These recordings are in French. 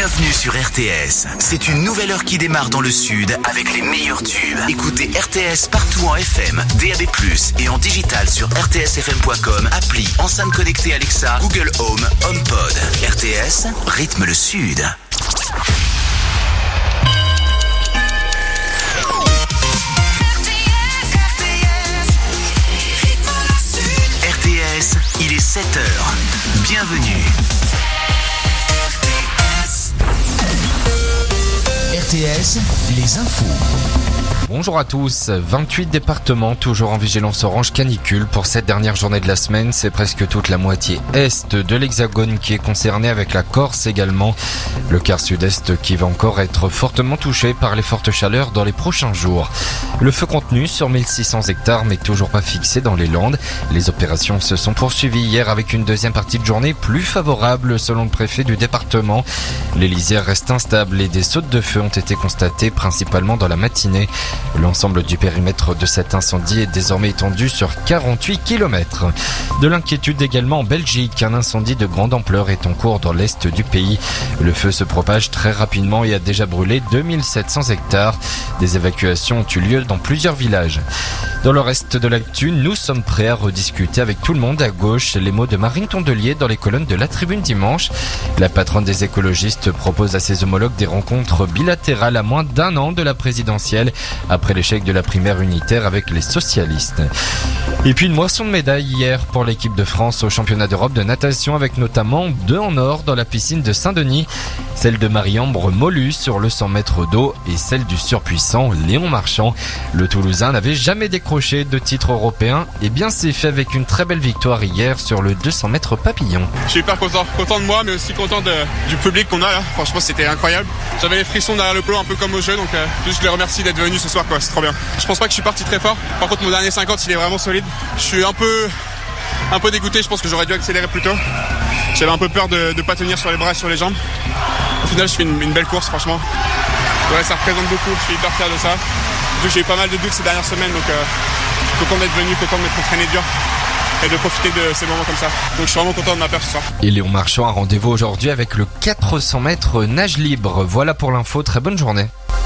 Bienvenue sur RTS. C'est une nouvelle heure qui démarre dans le sud avec les meilleurs tubes. Écoutez RTS partout en FM, DAB+, et en digital sur rtsfm.com, appli, enceinte connectée Alexa, Google Home, HomePod. RTS, rythme le sud. RTS, il est 7h. Bienvenue. RTS, les infos. Bonjour à tous, 28 départements toujours en vigilance orange canicule pour cette dernière journée de la semaine. C'est presque toute la moitié est de l'Hexagone qui est concernée, avec la Corse également. Le quart sud-est qui va encore être fortement touché par les fortes chaleurs dans les prochains jours. Le feu contenu sur 1600 hectares mais toujours pas fixé dans les Landes. Les opérations se sont poursuivies hier avec une deuxième partie de journée plus favorable selon le préfet du département. Les lisières restent instables et des sautes de feu ont été constatées principalement dans la matinée. L'ensemble du périmètre de cet incendie est désormais étendu sur 48 km. De l'inquiétude également en Belgique. Un incendie de grande ampleur est en cours dans l'est du pays. Le feu se propage très rapidement et a déjà brûlé 2700 hectares. Des évacuations ont eu lieu dans plusieurs villages. Dans le reste de l'actu, nous sommes prêts à rediscuter avec tout le monde à gauche. Les mots de Marine Tondelier dans les colonnes de La Tribune dimanche. La patronne des écologistes propose à ses homologues des rencontres bilatérales à moins d'un an de la présidentielle, après l'échec de la primaire unitaire avec les socialistes. Et puis une moisson de médailles hier pour l'équipe de France au championnat d'Europe de natation, avec notamment 2 en or dans la piscine de Saint-Denis. Celle de Marie-Ambre Mollu sur le 100 mètres d'eau et celle du surpuissant Léon Marchand. Le Toulousain n'avait jamais décroché de titre européen. Et bien c'est fait avec une très belle victoire hier sur le 200 mètres papillon. Je suis hyper content de moi, mais aussi content du public qu'on a là. Franchement, c'était incroyable. J'avais les frissons derrière le peloton, un peu comme au jeu, donc juste je les remercie d'être venus ce soir, quoi. C'est trop bien. Je pense pas que je suis parti très fort. Par contre, mon dernier 50, il est vraiment solide. Je suis un peu dégoûté. Je pense que j'aurais dû accélérer plus tôt. J'avais un peu peur de pas tenir sur les bras et sur les jambes. Au final, je fais une belle course, franchement. Ouais, ça représente beaucoup. Je suis hyper fier de ça. J'ai eu pas mal de doutes ces dernières semaines, donc content d'être venu, content de m'être entraîné dur et de profiter de ces moments comme ça. Donc je suis vraiment content de ma perf ce soir. Et Léon Marchand a rendez-vous aujourd'hui avec le 400 mètres nage libre. Voilà pour l'info, très bonne journée.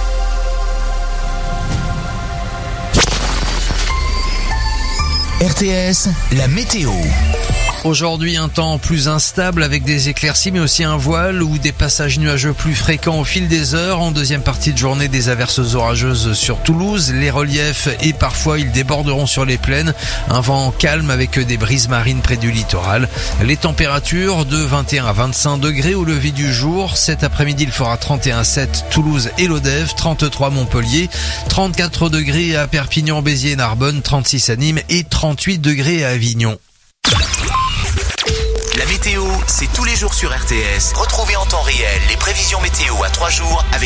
RTS, la météo. Aujourd'hui, un temps plus instable avec des éclaircies mais aussi un voile ou des passages nuageux plus fréquents au fil des heures. En deuxième partie de journée, des averses orageuses sur Toulouse, les reliefs et parfois ils déborderont sur les plaines. Un vent calme avec des brises marines près du littoral. Les températures de 21 à 25 degrés au lever du jour. Cet après-midi, il fera 31,7 Toulouse et Lodève, 33 Montpellier, 34 degrés à Perpignan, Béziers et Narbonne, 36 à Nîmes et 38 degrés à Avignon. La météo, c'est tous les jours sur RTS. Retrouvez en temps réel les prévisions météo à 3 jours avec